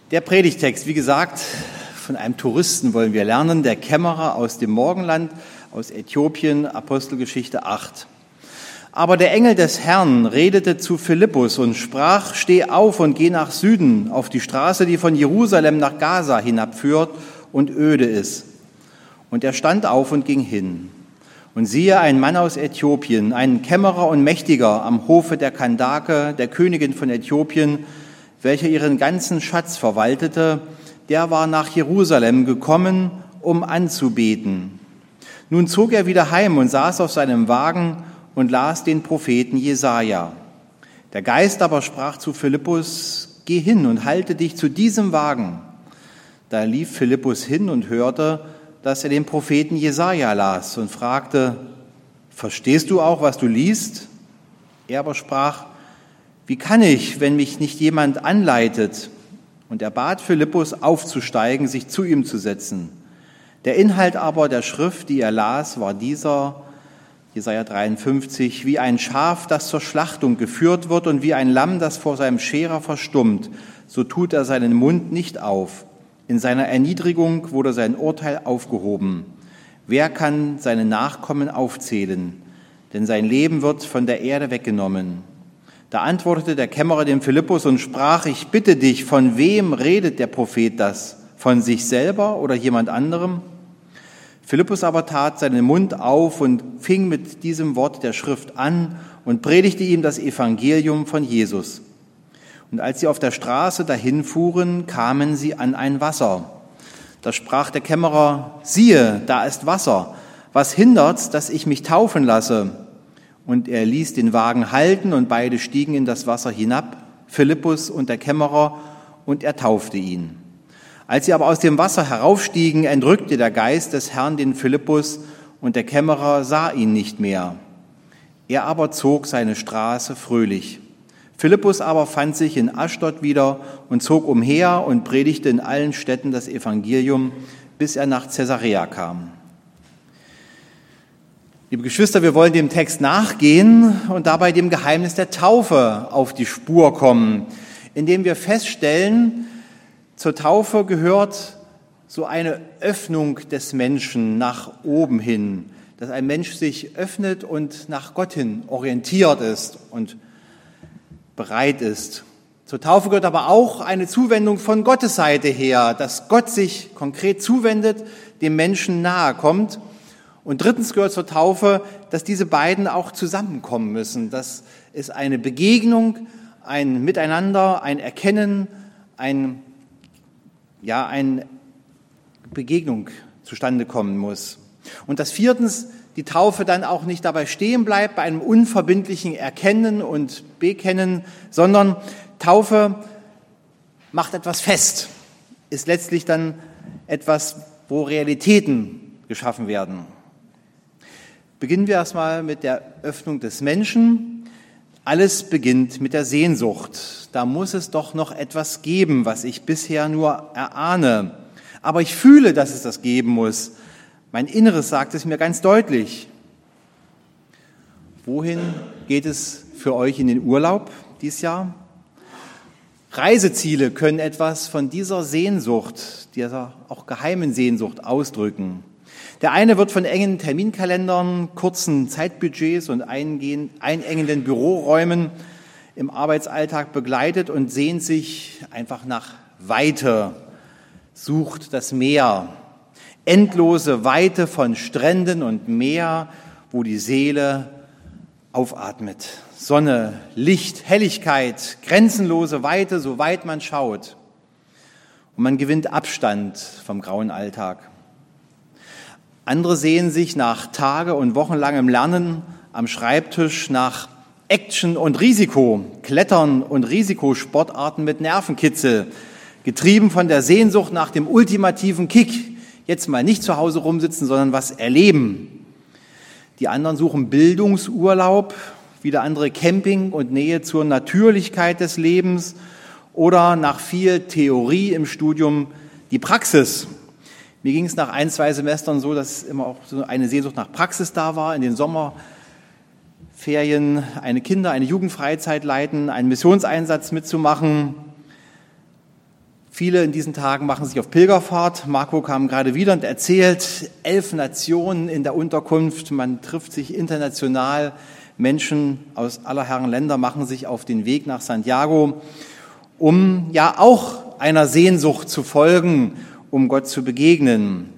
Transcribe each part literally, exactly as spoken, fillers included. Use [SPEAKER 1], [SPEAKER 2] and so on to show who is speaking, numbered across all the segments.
[SPEAKER 1] Der Predigtext, wie gesagt, von einem Touristen wollen wir lernen, der Kämmerer aus dem Morgenland, aus Äthiopien, Apostelgeschichte acht. Aber der Engel des Herrn redete zu Philippus und sprach: Steh auf und geh nach Süden, auf die Straße, die von Jerusalem nach Gaza hinabführt und öde ist. Und er stand auf und ging hin. Und siehe, ein Mann aus Äthiopien, ein Kämmerer und Mächtiger am Hofe der Kandake, der Königin von Äthiopien, welcher ihren ganzen Schatz verwaltete, der war nach Jerusalem gekommen, um anzubeten. Nun zog er wieder heim und saß auf seinem Wagen und las den Propheten Jesaja. Der Geist aber sprach zu Philippus: Geh hin und halte dich zu diesem Wagen. Da lief Philippus hin und hörte, dass er den Propheten Jesaja las und fragte: Verstehst du auch, was du liest? Er aber sprach: Wie kann ich, wenn mich nicht jemand anleitet? Und er bat Philippus aufzusteigen, sich zu ihm zu setzen. Der Inhalt aber der Schrift, die er las, war dieser, Jesaja dreiundfünfzig: Wie ein Schaf, das zur Schlachtung geführt wird und wie ein Lamm, das vor seinem Scherer verstummt, so tut er seinen Mund nicht auf. In seiner Erniedrigung wurde sein Urteil aufgehoben. Wer kann seine Nachkommen aufzählen? Denn sein Leben wird von der Erde weggenommen. Da antwortete der Kämmerer dem Philippus und sprach: Ich bitte dich, von wem redet der Prophet das? Von sich selber oder jemand anderem? Philippus aber tat seinen Mund auf und fing mit diesem Wort der Schrift an und predigte ihm das Evangelium von Jesus. Und als sie auf der Straße dahin fuhren, kamen sie an ein Wasser. Da sprach der Kämmerer: Siehe, da ist Wasser. Was hindert's, dass ich mich taufen lasse? Und er ließ den Wagen halten und beide stiegen in das Wasser hinab, Philippus und der Kämmerer, und er taufte ihn. Als sie aber aus dem Wasser heraufstiegen, entrückte der Geist des Herrn den Philippus und der Kämmerer sah ihn nicht mehr. Er aber zog seine Straße fröhlich. Philippus aber fand sich in Aschdod wieder und zog umher und predigte in allen Städten das Evangelium, bis er nach Caesarea kam. Liebe Geschwister, wir wollen dem Text nachgehen und dabei dem Geheimnis der Taufe auf die Spur kommen, indem wir feststellen, zur Taufe gehört so eine Öffnung des Menschen nach oben hin, dass ein Mensch sich öffnet und nach Gott hin orientiert ist und bereit ist. Zur Taufe gehört aber auch eine Zuwendung von Gottes Seite her, dass Gott sich konkret zuwendet, dem Menschen nahe kommt. Und drittens gehört zur Taufe, dass diese beiden auch zusammenkommen müssen. Das ist eine Begegnung, ein Miteinander, ein Erkennen, ein, ja, eine Begegnung zustande kommen muss. Und dass viertens die Taufe dann auch nicht dabei stehen bleibt, bei einem unverbindlichen Erkennen und Bekennen, sondern Taufe macht etwas fest, ist letztlich dann etwas, wo Realitäten geschaffen werden. Beginnen wir erstmal mit der Öffnung des Menschen. Alles beginnt mit der Sehnsucht. Da muss es doch noch etwas geben, was ich bisher nur erahne. Aber ich fühle, dass es das geben muss. Mein Inneres sagt es mir ganz deutlich. Wohin geht es für euch in den Urlaub dieses Jahr? Reiseziele können etwas von dieser Sehnsucht, dieser auch geheimen Sehnsucht ausdrücken. Der eine wird von engen Terminkalendern, kurzen Zeitbudgets und einengenden Büroräumen im Arbeitsalltag begleitet und sehnt sich einfach nach Weite, sucht das Meer. Endlose Weite von Stränden und Meer, wo die Seele aufatmet. Sonne, Licht, Helligkeit, grenzenlose Weite, so weit man schaut. Und man gewinnt Abstand vom grauen Alltag. Andere sehen sich nach tage- und wochenlangem Lernen am Schreibtisch nach Action und Risiko, Klettern und Risikosportarten mit Nervenkitzel, getrieben von der Sehnsucht nach dem ultimativen Kick, jetzt mal nicht zu Hause rumsitzen, sondern was erleben. Die anderen suchen Bildungsurlaub, wieder andere Camping und Nähe zur Natürlichkeit des Lebens oder nach viel Theorie im Studium die Praxis. Mir ging es nach ein, zwei Semestern so, dass immer auch so eine Sehnsucht nach Praxis da war, in den Sommerferien eine Kinder-, eine Jugendfreizeit leiten, einen Missionseinsatz mitzumachen. Viele in diesen Tagen machen sich auf Pilgerfahrt. Marco kam gerade wieder und erzählt, elf Nationen in der Unterkunft. Man trifft sich international. Menschen aus aller Herren Länder machen sich auf den Weg nach Santiago, um ja auch einer Sehnsucht zu folgen, um Gott zu begegnen.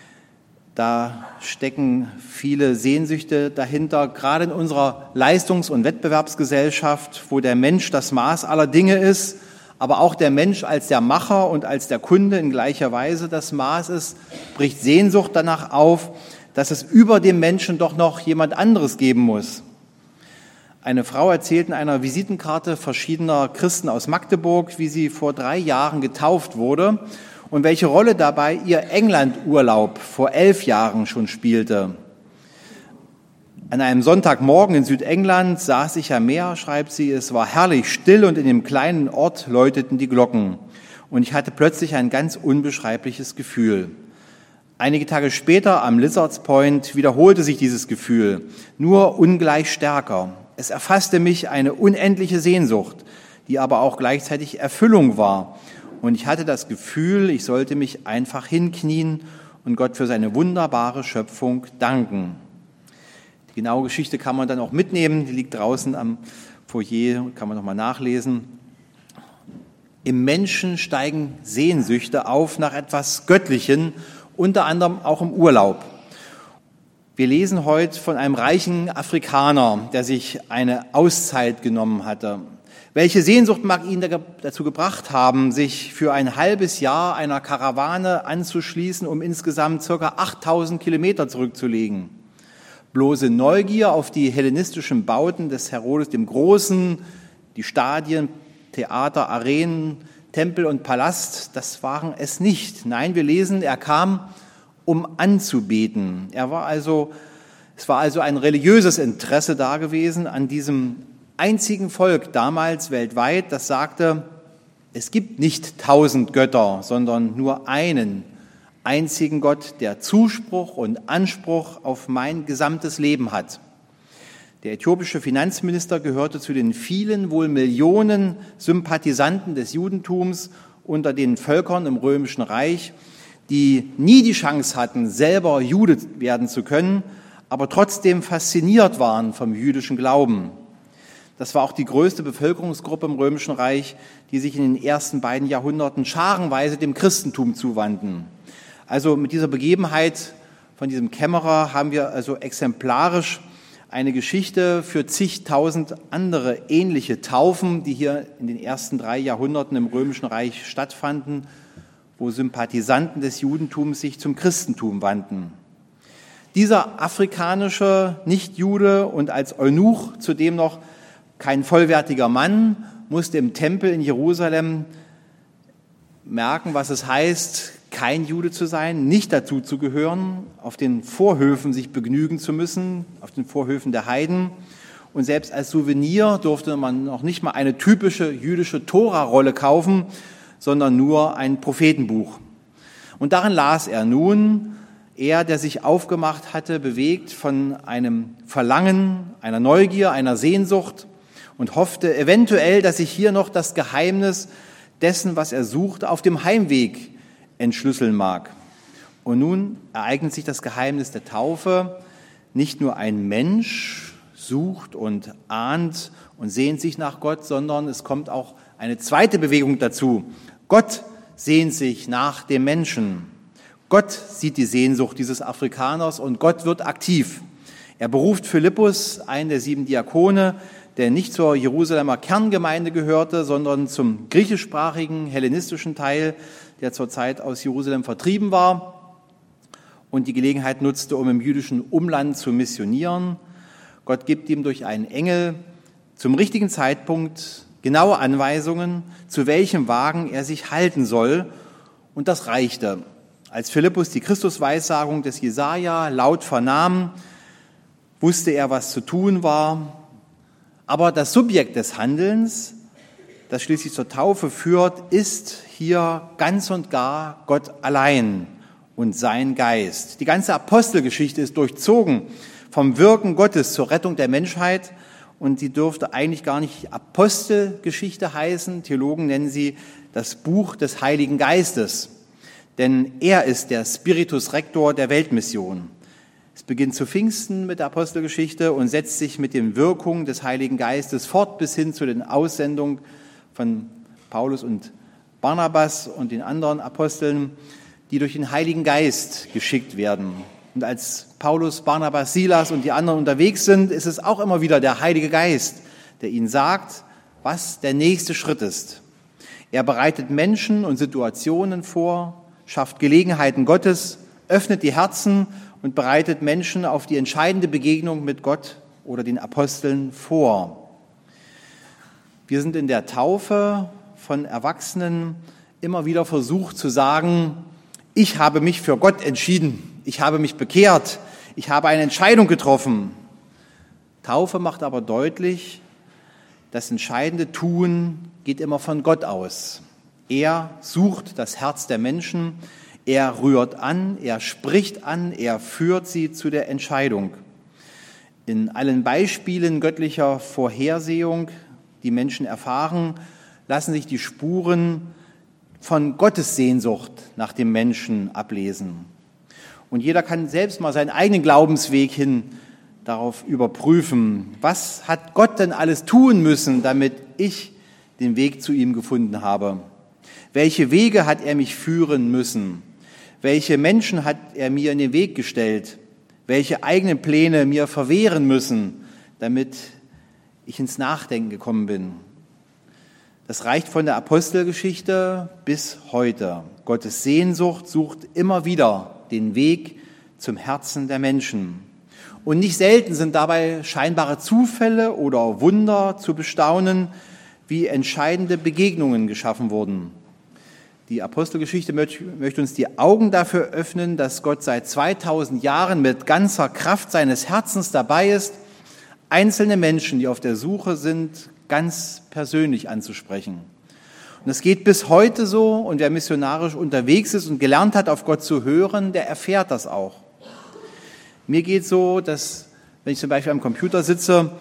[SPEAKER 1] Da stecken viele Sehnsüchte dahinter, gerade in unserer Leistungs- und Wettbewerbsgesellschaft, wo der Mensch das Maß aller Dinge ist, aber auch der Mensch als der Macher und als der Kunde in gleicher Weise das Maß ist, bricht Sehnsucht danach auf, dass es über dem Menschen doch noch jemand anderes geben muss. Eine Frau erzählt in einer Visitenkarte verschiedener Christen aus Magdeburg, wie sie vor drei Jahren getauft wurde und welche Rolle dabei ihr Englandurlaub vor elf Jahren schon spielte. An einem Sonntagmorgen in Südengland saß ich am Meer, schreibt sie, es war herrlich still und in dem kleinen Ort läuteten die Glocken. Und ich hatte plötzlich ein ganz unbeschreibliches Gefühl. Einige Tage später am Lizards Point wiederholte sich dieses Gefühl, nur ungleich stärker. Es erfasste mich eine unendliche Sehnsucht, die aber auch gleichzeitig Erfüllung war. Und ich hatte das Gefühl, ich sollte mich einfach hinknien und Gott für seine wunderbare Schöpfung danken. Die genaue Geschichte kann man dann auch mitnehmen, die liegt draußen am Foyer, kann man nochmal nachlesen. Im Menschen steigen Sehnsüchte auf nach etwas Göttlichem, unter anderem auch im Urlaub. Wir lesen heute von einem reichen Afrikaner, der sich eine Auszeit genommen hatte. Welche Sehnsucht mag ihn dazu gebracht haben, sich für ein halbes Jahr einer Karawane anzuschließen, um insgesamt ca. achttausend Kilometer zurückzulegen? Bloße Neugier auf die hellenistischen Bauten des Herodes dem Großen, die Stadien, Theater, Arenen, Tempel und Palast, das waren es nicht. Nein, wir lesen, er kam, um anzubeten. Er war also, es war also ein religiöses Interesse da gewesen an diesem einzigen Volk damals weltweit, das sagte, es gibt nicht tausend Götter, sondern nur einen einzigen Gott, der Zuspruch und Anspruch auf mein gesamtes Leben hat. Der äthiopische Finanzminister gehörte zu den vielen, wohl Millionen Sympathisanten des Judentums unter den Völkern im Römischen Reich, die nie die Chance hatten, selber Jude werden zu können, aber trotzdem fasziniert waren vom jüdischen Glauben. Das war auch die größte Bevölkerungsgruppe im Römischen Reich, die sich in den ersten beiden Jahrhunderten scharenweise dem Christentum zuwandten. Also mit dieser Begebenheit von diesem Kämmerer haben wir also exemplarisch eine Geschichte für zigtausend andere ähnliche Taufen, die hier in den ersten drei Jahrhunderten im Römischen Reich stattfanden, wo Sympathisanten des Judentums sich zum Christentum wandten. Dieser afrikanische Nichtjude und als Eunuch zudem noch kein vollwertiger Mann musste im Tempel in Jerusalem merken, was es heißt, kein Jude zu sein, nicht dazu zu gehören, auf den Vorhöfen sich begnügen zu müssen, auf den Vorhöfen der Heiden. Und selbst als Souvenir durfte man noch nicht mal eine typische jüdische Tora-Rolle kaufen, sondern nur ein Prophetenbuch. Und darin las er nun, er, der sich aufgemacht hatte, bewegt von einem Verlangen, einer Neugier, einer Sehnsucht und hoffte eventuell, dass sich hier noch das Geheimnis dessen, was er sucht, auf dem Heimweg entschlüsseln mag. Und nun ereignet sich das Geheimnis der Taufe. Nicht nur ein Mensch sucht und ahnt und sehnt sich nach Gott, sondern es kommt auch eine zweite Bewegung dazu. Gott sehnt sich nach dem Menschen. Gott sieht die Sehnsucht dieses Afrikaners und Gott wird aktiv. Er beruft Philippus, einen der sieben Diakone, der nicht zur Jerusalemer Kerngemeinde gehörte, sondern zum griechischsprachigen, hellenistischen Teil, der zur Zeit aus Jerusalem vertrieben war und die Gelegenheit nutzte, um im jüdischen Umland zu missionieren. Gott gibt ihm durch einen Engel zum richtigen Zeitpunkt genaue Anweisungen, zu welchem Wagen er sich halten soll. Und das reichte. Als Philippus die Christusweissagung des Jesaja laut vernahm, wusste er, was zu tun war. Aber das Subjekt des Handelns, das schließlich zur Taufe führt, ist hier ganz und gar Gott allein und sein Geist. Die ganze Apostelgeschichte ist durchzogen vom Wirken Gottes zur Rettung der Menschheit und sie dürfte eigentlich gar nicht Apostelgeschichte heißen. Theologen nennen sie das Buch des Heiligen Geistes, denn er ist der Spiritus Rector der Weltmission. Es beginnt zu Pfingsten mit der Apostelgeschichte und setzt sich mit den Wirkungen des Heiligen Geistes fort bis hin zu den Aussendungen von Paulus und Barnabas und den anderen Aposteln, die durch den Heiligen Geist geschickt werden. Und als Paulus, Barnabas, Silas und die anderen unterwegs sind, ist es auch immer wieder der Heilige Geist, der ihnen sagt, was der nächste Schritt ist. Er bereitet Menschen und Situationen vor, schafft Gelegenheiten Gottes, öffnet die Herzen und bereitet Menschen auf die entscheidende Begegnung mit Gott oder den Aposteln vor. Wir sind in der Taufe von Erwachsenen immer wieder versucht zu sagen, ich habe mich für Gott entschieden, ich habe mich bekehrt, ich habe eine Entscheidung getroffen. Taufe macht aber deutlich, das entscheidende Tun geht immer von Gott aus. Er sucht das Herz der Menschen, er rührt an, er spricht an, er führt sie zu der Entscheidung. In allen Beispielen göttlicher Vorhersehung, die Menschen erfahren, lassen sich die Spuren von Gottes Sehnsucht nach dem Menschen ablesen. Und jeder kann selbst mal seinen eigenen Glaubensweg hin darauf überprüfen. Was hat Gott denn alles tun müssen, damit ich den Weg zu ihm gefunden habe? Welche Wege hat er mich führen müssen? Welche Menschen hat er mir in den Weg gestellt? Welche eigenen Pläne mir verwehren müssen, damit ich ins Nachdenken gekommen bin? Das reicht von der Apostelgeschichte bis heute. Gottes Sehnsucht sucht immer wieder den Weg zum Herzen der Menschen. Und nicht selten sind dabei scheinbare Zufälle oder Wunder zu bestaunen, wie entscheidende Begegnungen geschaffen wurden. Die Apostelgeschichte möchte uns die Augen dafür öffnen, dass Gott seit zweitausend Jahren mit ganzer Kraft seines Herzens dabei ist, einzelne Menschen, die auf der Suche sind, ganz persönlich anzusprechen. Und es geht bis heute so, und wer missionarisch unterwegs ist und gelernt hat, auf Gott zu hören, der erfährt das auch. Mir geht so, dass, wenn ich zum Beispiel am Computer sitze,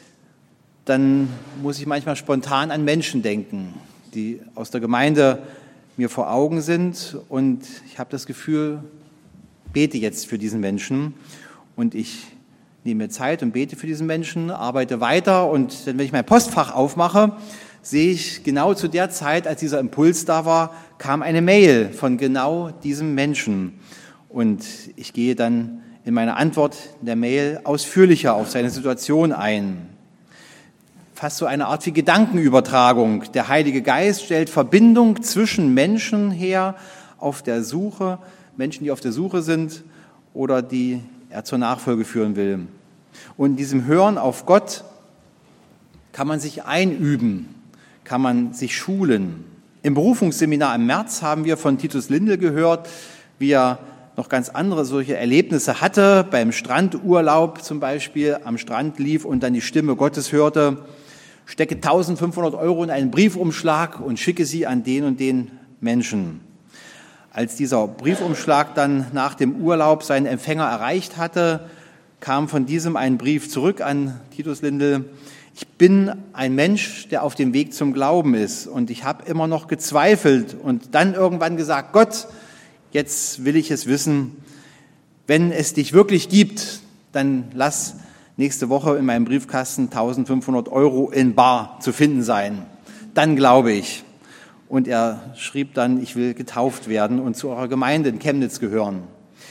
[SPEAKER 1] dann muss ich manchmal spontan an Menschen denken, die aus der Gemeinde mir vor Augen sind, und ich habe das Gefühl, bete jetzt für diesen Menschen, und ich nehme mir Zeit und bete für diesen Menschen, arbeite weiter, und wenn ich mein Postfach aufmache, sehe ich genau zu der Zeit, als dieser Impuls da war, kam eine Mail von genau diesem Menschen, und ich gehe dann in meiner Antwort in der Mail ausführlicher auf seine Situation ein. Fast so eine Art wie Gedankenübertragung. Der Heilige Geist stellt Verbindung zwischen Menschen her auf der Suche, Menschen, die auf der Suche sind oder die er zur Nachfolge führen will. Und in diesem Hören auf Gott kann man sich einüben, kann man sich schulen. Im Berufungsseminar im März haben wir von Titus Lindel gehört, wie er noch ganz andere solche Erlebnisse hatte, beim Strandurlaub zum Beispiel, am Strand lief und dann die Stimme Gottes hörte: Stecke eintausendfünfhundert Euro in einen Briefumschlag und schicke sie an den und den Menschen. Als dieser Briefumschlag dann nach dem Urlaub seinen Empfänger erreicht hatte, kam von diesem ein Brief zurück an Titus Lindel: Ich bin ein Mensch, der auf dem Weg zum Glauben ist, und ich habe immer noch gezweifelt und dann irgendwann gesagt: Gott, jetzt will ich es wissen, wenn es dich wirklich gibt, dann lass nächste Woche in meinem Briefkasten eintausendfünfhundert Euro in bar zu finden sein. Dann glaube ich. Und er schrieb dann: Ich will getauft werden und zu eurer Gemeinde in Chemnitz gehören.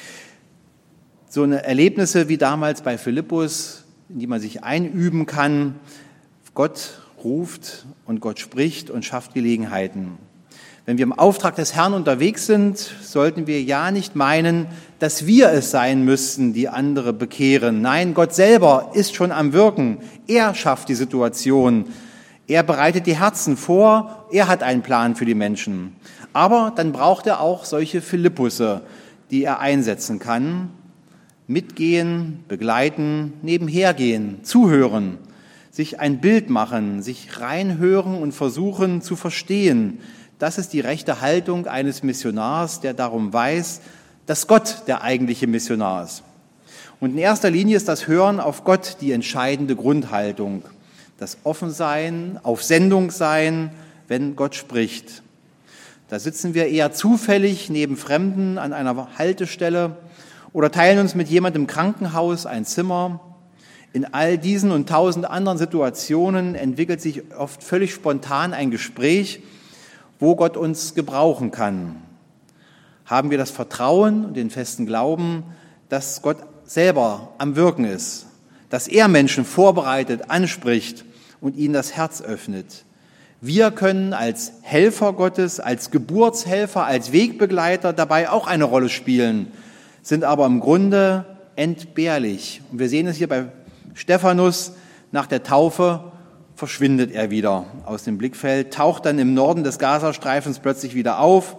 [SPEAKER 1] So eine Erlebnisse wie damals bei Philippus, in die man sich einüben kann. Gott ruft und Gott spricht und schafft Gelegenheiten. Wenn wir im Auftrag des Herrn unterwegs sind, sollten wir ja nicht meinen, dass wir es sein müssten, die andere bekehren. Nein, Gott selber ist schon am Wirken. Er schafft die Situation. Er bereitet die Herzen vor. Er hat einen Plan für die Menschen. Aber dann braucht er auch solche Philippusse, die er einsetzen kann. Mitgehen, begleiten, nebenhergehen, zuhören, sich ein Bild machen, sich reinhören und versuchen zu verstehen. Das ist die rechte Haltung eines Missionars, der darum weiß, dass Gott der eigentliche Missionar ist. Und in erster Linie ist das Hören auf Gott die entscheidende Grundhaltung. das Offensein, auf Sendung sein, wenn Gott spricht. Da sitzen wir eher zufällig neben Fremden an einer Haltestelle oder teilen uns mit jemandem im Krankenhaus ein Zimmer. In all diesen und tausend anderen Situationen entwickelt sich oft völlig spontan ein Gespräch, wo Gott uns gebrauchen kann. Haben wir das Vertrauen und den festen Glauben, dass Gott selber am Wirken ist, dass er Menschen vorbereitet, anspricht und ihnen das Herz öffnet. Wir können als Helfer Gottes, als Geburtshelfer, als Wegbegleiter dabei auch eine Rolle spielen, sind aber im Grunde entbehrlich. Und wir sehen es hier bei Stephanus, nach der Taufe verschwindet er wieder aus dem Blickfeld, taucht dann im Norden des Gazastreifens plötzlich wieder auf.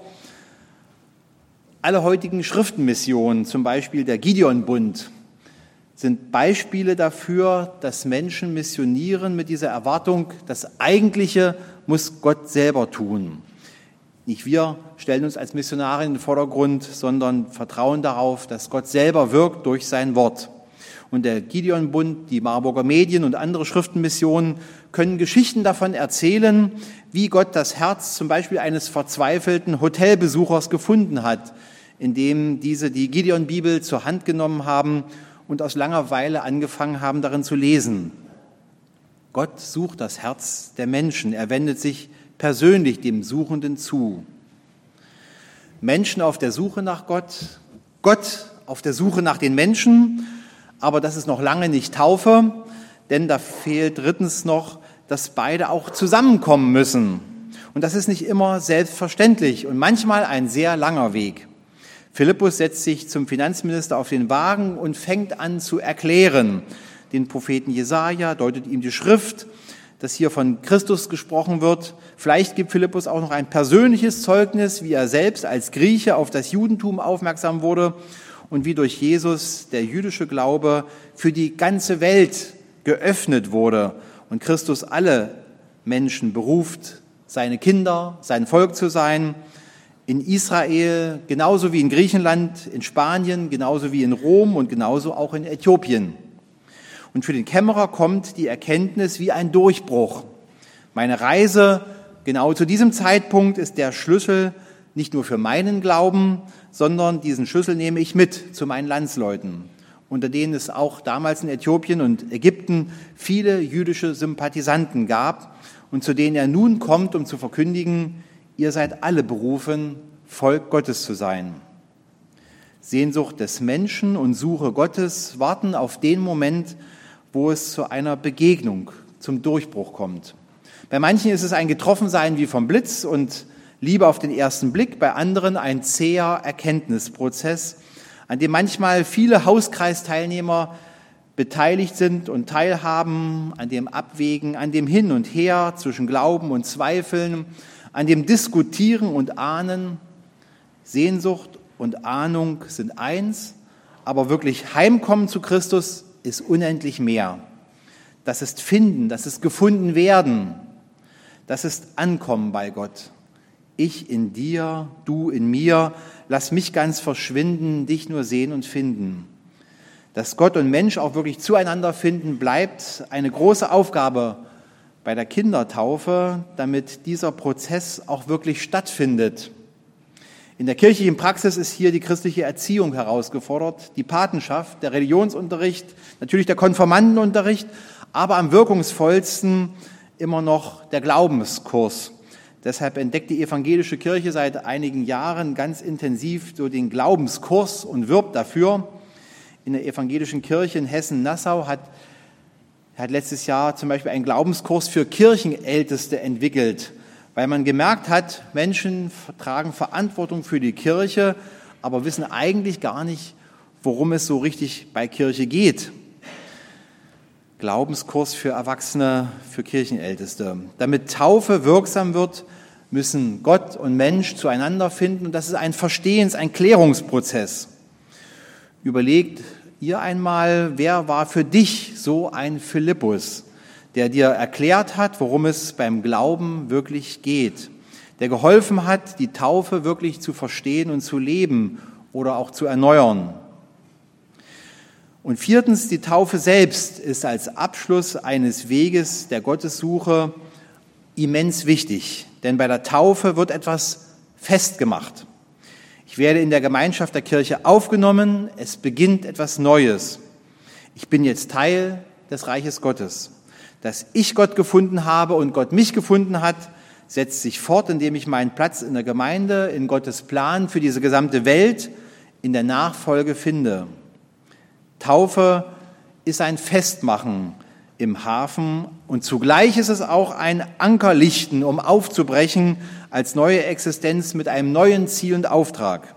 [SPEAKER 1] Alle heutigen Schriftenmissionen, zum Beispiel der Gideon-Bund, sind Beispiele dafür, dass Menschen missionieren mit dieser Erwartung, das Eigentliche muss Gott selber tun. Nicht wir stellen uns als Missionare in den Vordergrund, sondern vertrauen darauf, dass Gott selber wirkt durch sein Wort. Und der Gideon-Bund, die Marburger Medien und andere Schriftenmissionen können Geschichten davon erzählen, wie Gott das Herz zum Beispiel eines verzweifelten Hotelbesuchers gefunden hat, indem diese die Gideon-Bibel zur Hand genommen haben und aus Langeweile angefangen haben, darin zu lesen. Gott sucht das Herz der Menschen. Er wendet sich persönlich dem Suchenden zu. Menschen auf der Suche nach Gott, Gott auf der Suche nach den Menschen, aber das ist noch lange nicht Taufe, denn da fehlt drittens noch, dass beide auch zusammenkommen müssen. Und das ist nicht immer selbstverständlich und manchmal ein sehr langer Weg. Philippus setzt sich zum Finanzminister auf den Wagen und fängt an zu erklären. Den Propheten Jesaja deutet ihm die Schrift, dass hier von Christus gesprochen wird. Vielleicht gibt Philippus auch noch ein persönliches Zeugnis, wie er selbst als Grieche auf das Judentum aufmerksam wurde und wie durch Jesus der jüdische Glaube für die ganze Welt geöffnet wurde und Christus alle Menschen beruft, seine Kinder, sein Volk zu sein, in Israel genauso wie in Griechenland, in Spanien genauso wie in Rom und genauso auch in Äthiopien. Und für den Kämmerer kommt die Erkenntnis wie ein Durchbruch. Meine Reise genau zu diesem Zeitpunkt ist der Schlüssel nicht nur für meinen Glauben, sondern diesen Schlüssel nehme ich mit zu meinen Landsleuten, unter denen es auch damals in Äthiopien und Ägypten viele jüdische Sympathisanten gab und zu denen er nun kommt, um zu verkündigen, ihr seid alle berufen, Volk Gottes zu sein. Sehnsucht des Menschen und Suche Gottes warten auf den Moment, wo es zu einer Begegnung, zum Durchbruch kommt. Bei manchen ist es ein Getroffensein wie vom Blitz und Liebe auf den ersten Blick, bei anderen ein zäher Erkenntnisprozess, an dem manchmal viele Hauskreisteilnehmer beteiligt sind und teilhaben, an dem Abwägen, an dem Hin und Her zwischen Glauben und Zweifeln, an dem Diskutieren und Ahnen. Sehnsucht und Ahnung sind eins, aber wirklich Heimkommen zu Christus ist unendlich mehr. Das ist Finden, das ist gefunden werden, das ist Ankommen bei Gott. Ich in dir, du in mir, lass mich ganz verschwinden, dich nur sehen und finden. Dass Gott und Mensch auch wirklich zueinander finden, bleibt eine große Aufgabe bei der Kindertaufe, damit dieser Prozess auch wirklich stattfindet. In der kirchlichen Praxis ist hier die christliche Erziehung herausgefordert, die Patenschaft, der Religionsunterricht, natürlich der Konfirmandenunterricht, aber am wirkungsvollsten immer noch der Glaubenskurs. Deshalb entdeckt die evangelische Kirche seit einigen Jahren ganz intensiv so den Glaubenskurs und wirbt dafür. In der evangelischen Kirche in Hessen-Nassau hat, hat letztes Jahr zum Beispiel einen Glaubenskurs für Kirchenälteste entwickelt, weil man gemerkt hat, Menschen tragen Verantwortung für die Kirche, aber wissen eigentlich gar nicht, worum es so richtig bei Kirche geht. Glaubenskurs für Erwachsene, für Kirchenälteste. Damit Taufe wirksam wird, müssen Gott und Mensch zueinander finden. Und das ist ein Verstehens-, ein Klärungsprozess. Überlegt ihr einmal, wer war für dich so ein Philippus, der dir erklärt hat, worum es beim Glauben wirklich geht, der geholfen hat, die Taufe wirklich zu verstehen und zu leben oder auch zu erneuern. Und viertens, die Taufe selbst ist als Abschluss eines Weges der Gottessuche immens wichtig, denn bei der Taufe wird etwas festgemacht. Ich werde in der Gemeinschaft der Kirche aufgenommen, es beginnt etwas Neues. Ich bin jetzt Teil des Reiches Gottes. Dass ich Gott gefunden habe und Gott mich gefunden hat, setzt sich fort, indem ich meinen Platz in der Gemeinde, in Gottes Plan für diese gesamte Welt, in der Nachfolge finde. Taufe ist ein Festmachen im Hafen und zugleich ist es auch ein Ankerlichten, um aufzubrechen als neue Existenz mit einem neuen Ziel und Auftrag.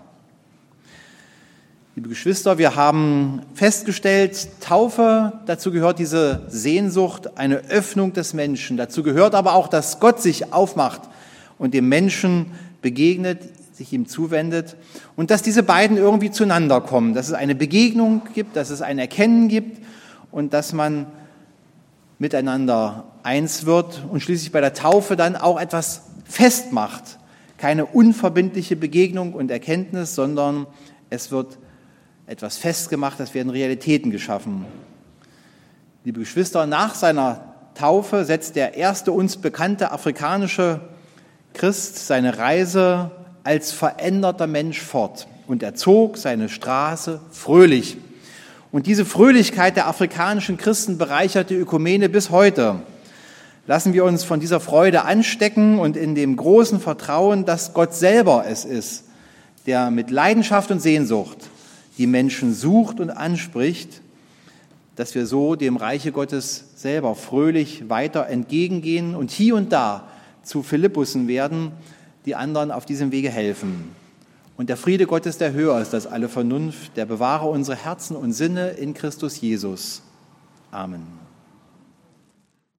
[SPEAKER 1] Liebe Geschwister, wir haben festgestellt, Taufe, dazu gehört diese Sehnsucht, eine Öffnung des Menschen. Dazu gehört aber auch, dass Gott sich aufmacht und dem Menschen begegnet, sich ihm zuwendet und dass diese beiden irgendwie zueinander kommen, dass es eine Begegnung gibt, dass es ein Erkennen gibt und dass man miteinander eins wird und schließlich bei der Taufe dann auch etwas festmacht. Keine unverbindliche Begegnung und Erkenntnis, sondern es wird etwas festgemacht, es werden Realitäten geschaffen. Liebe Geschwister, nach seiner Taufe setzt der erste uns bekannte afrikanische Christ seine Reise als veränderter Mensch fort und er zog seine Straße fröhlich. Und diese Fröhlichkeit der afrikanischen Christen bereichert die Ökumene bis heute. Lassen wir uns von dieser Freude anstecken und in dem großen Vertrauen, dass Gott selber es ist, der mit Leidenschaft und Sehnsucht die Menschen sucht und anspricht, dass wir so dem Reiche Gottes selber fröhlich weiter entgegengehen und hier und da zu Philippusen werden, die anderen auf diesem Wege helfen. Und der Friede Gottes, der höher ist als alle Vernunft, der bewahre unsere Herzen und Sinne in Christus Jesus. Amen.